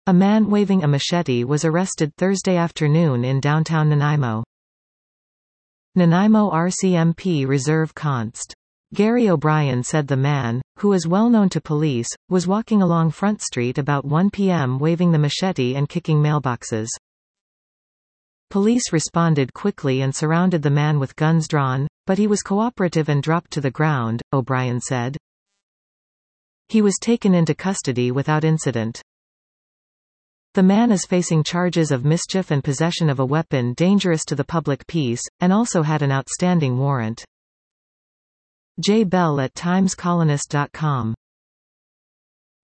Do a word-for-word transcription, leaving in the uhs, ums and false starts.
A man waving a machete was arrested Thursday afternoon in downtown Nanaimo. Nanaimo R C M P Reserve Const. Gary O'Brien said the man, who is well known to police, was walking along Front Street about one p m waving the machete and kicking mailboxes. Police responded quickly and surrounded the man with guns drawn, but he was cooperative and dropped to the ground, O'Brien said. He was taken into custody without incident. The man is facing charges of mischief and possession of a weapon dangerous to the public peace, and also had an outstanding warrant. Jay Bell at times colonist dot com